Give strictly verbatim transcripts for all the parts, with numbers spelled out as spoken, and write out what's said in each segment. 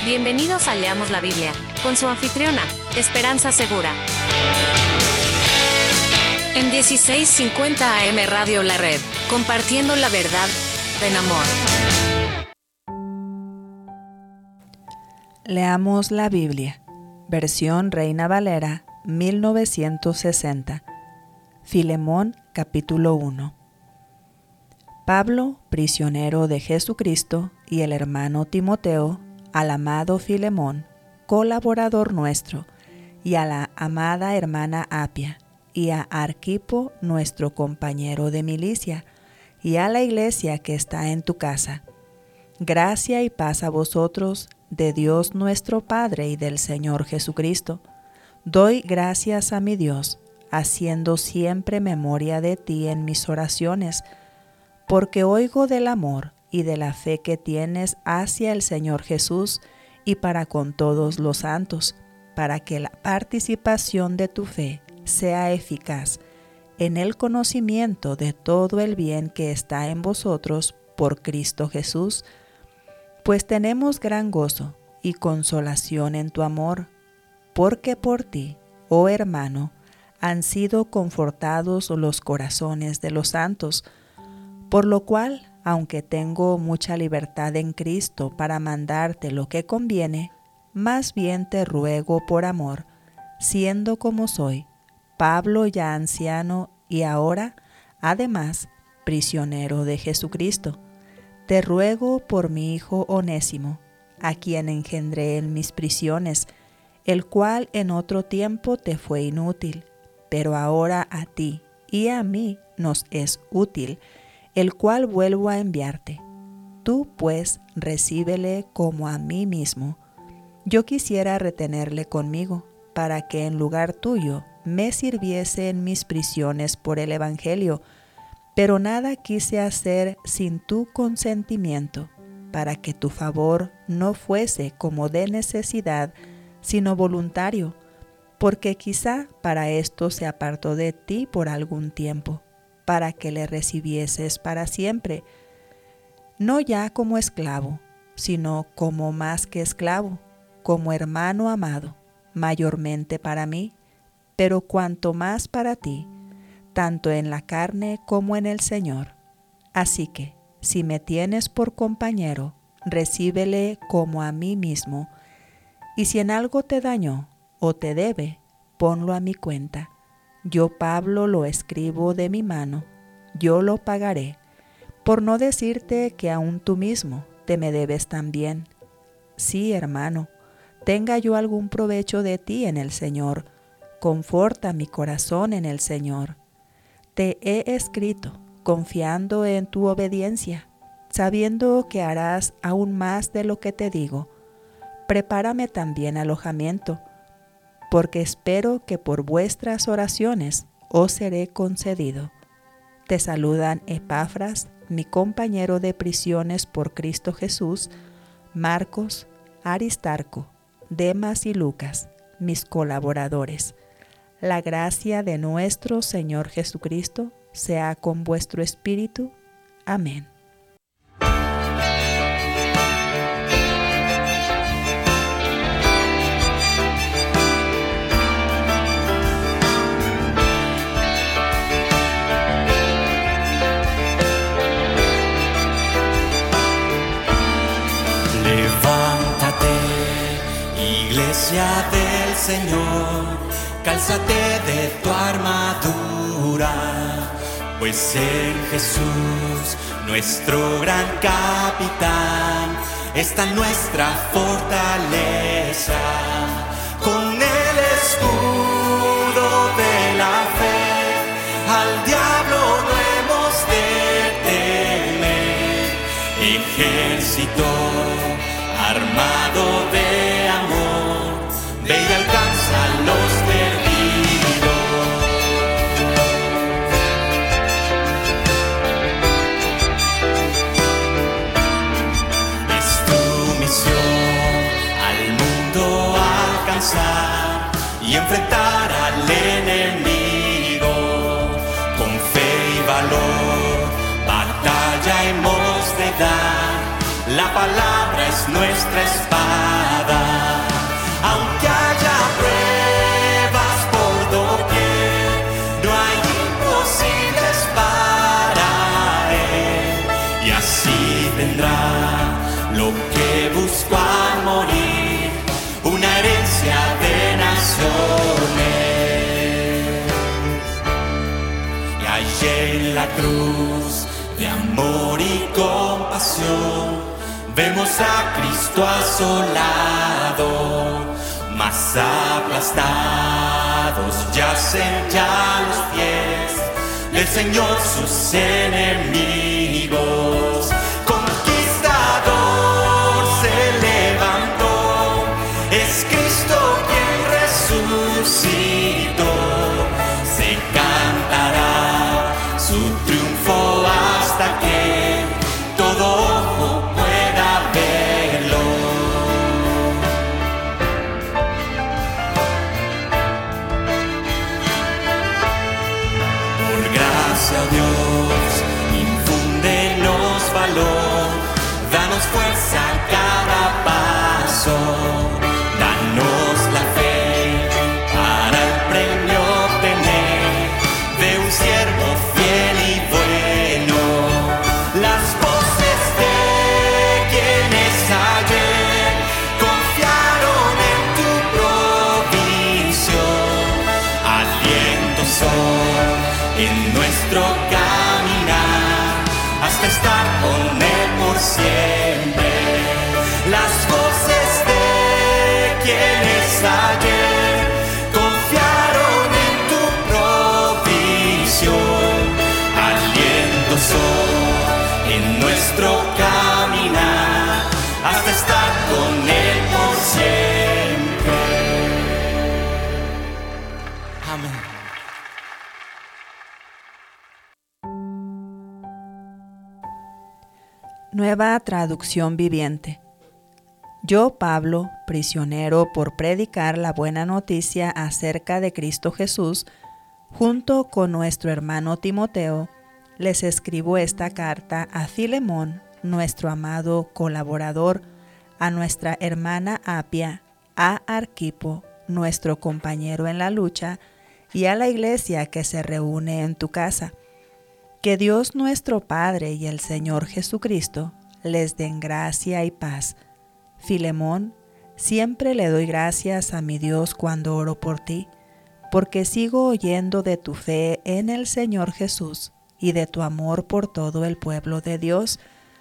Bienvenidos a Leamos la Biblia, con su anfitriona, Esperanza Segura. En dieciséis cincuenta A M Radio La Red, compartiendo la verdad en amor. Leamos la Biblia, versión Reina Valera, mil novecientos sesenta. Filemón, capítulo uno. Pablo, prisionero de Jesucristo, y el hermano Timoteo, al amado Filemón, colaborador nuestro, y a la amada hermana Apia, y a Arquipo, nuestro compañero de milicia, y a la iglesia que está en tu casa. Gracia y paz a vosotros, de Dios nuestro Padre y del Señor Jesucristo. Doy gracias a mi Dios, haciendo siempre memoria de ti en mis oraciones, porque oigo del amor y de la fe que tienes hacia el Señor Jesús y para con todos los santos, para que la participación de tu fe sea eficaz en el conocimiento de todo el bien que está en vosotros por Cristo Jesús, pues tenemos gran gozo y consolación en tu amor, porque por ti, oh hermano, han sido confortados los corazones de los santos, por lo cual, aunque tengo mucha libertad en Cristo para mandarte lo que conviene, más bien te ruego por amor, siendo como soy, Pablo ya anciano y ahora, además, prisionero de Jesucristo. Te ruego por mi hijo Onésimo, a quien engendré en mis prisiones, el cual en otro tiempo te fue inútil, pero ahora a ti y a mí nos es útil, el cual vuelvo a enviarte. Tú, pues, recíbele como a mí mismo. Yo quisiera retenerle conmigo, para que en lugar tuyo me sirviese en mis prisiones por el Evangelio, pero nada quise hacer sin tu consentimiento, para que tu favor no fuese como de necesidad, sino voluntario, porque quizá para esto se apartó de ti por algún tiempo, para que le recibieses para siempre, no ya como esclavo, sino como más que esclavo, como hermano amado, mayormente para mí, pero cuanto más para ti, tanto en la carne como en el Señor. Así que, si me tienes por compañero, recíbele como a mí mismo, y si en algo te dañó o te debe, ponlo a mi cuenta. Yo, Pablo, lo escribo de mi mano, yo lo pagaré, por no decirte que aún tú mismo te me debes también. Sí, hermano, tenga yo algún provecho de ti en el Señor, conforta mi corazón en el Señor. Te he escrito, confiando en tu obediencia, sabiendo que harás aún más de lo que te digo. Prepárame también alojamiento, porque espero que por vuestras oraciones os seré concedido. Te saludan Epafras, mi compañero de prisiones por Cristo Jesús, Marcos, Aristarco, Demas y Lucas, mis colaboradores. La gracia de nuestro Señor Jesucristo sea con vuestro espíritu. Amén. Levántate, iglesia del Señor, cálzate de tu armadura, pues en Jesús, nuestro gran capitán, está nuestra fortaleza. Con el escudo de la fe, al diablo no hemos de temer. Ejército armado de amor, ve y alcanza a los perdidos. Es tu misión al mundo alcanzar y enfrentar al enemigo con fe y valor. Batalla hemos de dar, la palabra es nuestra espada. lo que buscó al morir, una herencia de naciones. Y allí en la cruz de amor y compasión vemos a Cristo asolado, mas aplastados yacen ya los pies del Señor sus enemigos. Conquistador se levantó, es Cristo quien resucitó. Se cantará su triunfo hasta que todo ojo pueda verlo. Por gracia, Dios, infúndenos valor, danos fuerza a cada paso, danos la fe para el premio obtener de un siervo fiel y bueno. Las voces de quienes ayer confiaron en tu provisión, aliento son en nuestro caminar hasta estar con Él por siempre. Las voces de quienes ayer confiaron en tu provisión, aliento son en nuestro caminar hasta estar con Él por siempre. Amén. Nueva traducción viviente. Yo, Pablo, prisionero por predicar la buena noticia acerca de Cristo Jesús, junto con nuestro hermano Timoteo, les escribo esta carta a Filemón, nuestro amado colaborador, a nuestra hermana Apia, a Arquipo, nuestro compañero en la lucha, y a la iglesia que se reúne en tu casa. Que Dios nuestro Padre y el Señor Jesucristo les den gracia y paz. Filemón, siempre le doy gracias a mi Dios cuando oro por ti, porque sigo oyendo de tu fe en el Señor Jesús y de tu amor por todo el pueblo de Dios.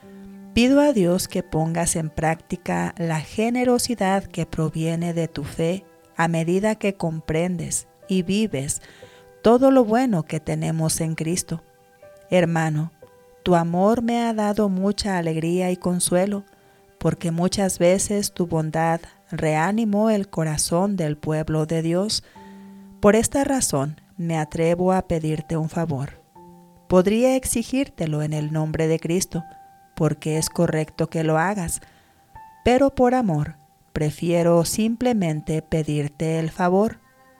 Pido a Dios que pongas en práctica la generosidad que proviene de tu fe a medida que comprendes y vives todo lo bueno que tenemos en Cristo. Hermano, tu amor me ha dado mucha alegría y consuelo, porque muchas veces tu bondad reanimó el corazón del pueblo de Dios. Por esta razón me atrevo a pedirte un favor. Podría exigírtelo en el nombre de Cristo, porque es correcto que lo hagas, pero por amor prefiero simplemente pedirte el favor.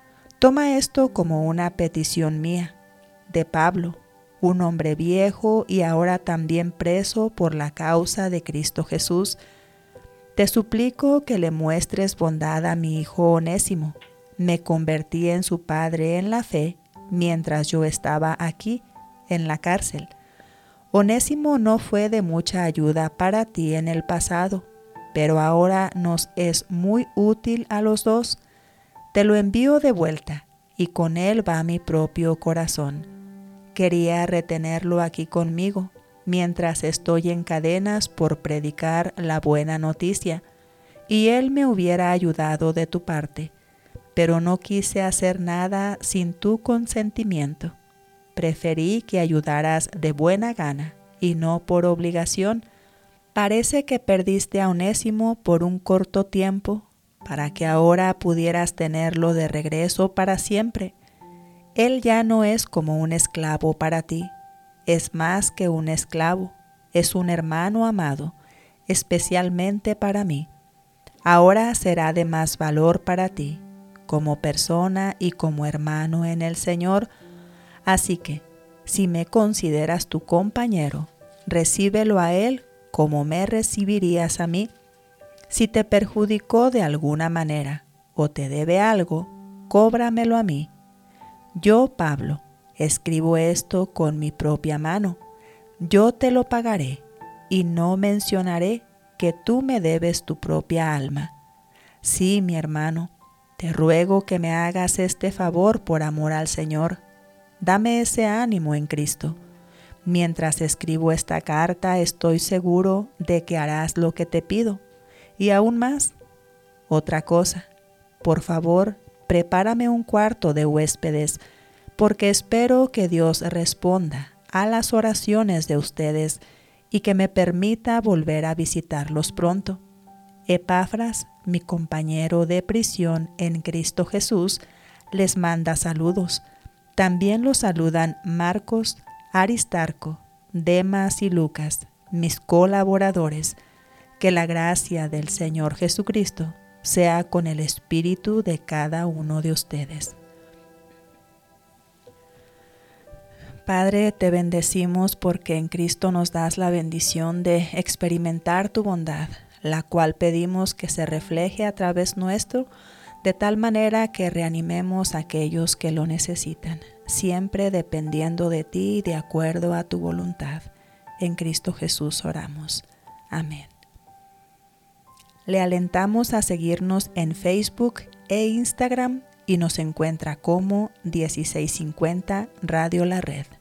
Toma esto como una petición mía, de Pablo, un hombre viejo y ahora también preso por la causa de Cristo Jesús. Te suplico que le muestres bondad a mi hijo Onésimo. Me convertí en su padre en la fe mientras yo estaba aquí, en la cárcel. Onésimo no fue de mucha ayuda para ti en el pasado, pero ahora nos es muy útil a los dos. Te lo envío de vuelta, y con él va mi propio corazón. Quería retenerlo aquí conmigo, mientras estoy en cadenas por predicar la buena noticia, y él me hubiera ayudado de tu parte, pero no quise hacer nada sin tu consentimiento. Preferí que ayudaras de buena gana y no por obligación. Parece que perdiste a Onésimo por un corto tiempo, para que ahora pudieras tenerlo de regreso para siempre. Él ya no es como un esclavo para ti, es más que un esclavo, es un hermano amado, especialmente para mí. Ahora será de más valor para ti, como persona y como hermano en el Señor. Así que, si me consideras tu compañero, recíbelo a él como me recibirías a mí. Si te perjudicó de alguna manera o te debe algo, cóbramelo a mí. Yo, Pablo, escribo esto con mi propia mano. Yo te lo pagaré y no mencionaré que tú me debes tu propia alma. Sí, mi hermano, te ruego que me hagas este favor por amor al Señor. Dame ese ánimo en Cristo. Mientras escribo esta carta, estoy seguro de que harás lo que te pido. Y aún más, otra cosa, por favor, prepárame un cuarto de huéspedes, porque espero que Dios responda a las oraciones de ustedes y que me permita volver a visitarlos pronto. Epafras, mi compañero de prisión en Cristo Jesús, les manda saludos. También los saludan Marcos, Aristarco, Demas y Lucas, mis colaboradores. Que la gracia del Señor Jesucristo sea con el espíritu de cada uno de ustedes. Padre, te bendecimos porque en Cristo nos das la bendición de experimentar tu bondad, la cual pedimos que se refleje a través nuestro, de tal manera que reanimemos a aquellos que lo necesitan, siempre dependiendo de ti y de acuerdo a tu voluntad. En Cristo Jesús oramos. Amén. Le alentamos a seguirnos en Facebook e Instagram y nos encuentra como dieciséis cincuenta Radio La Red.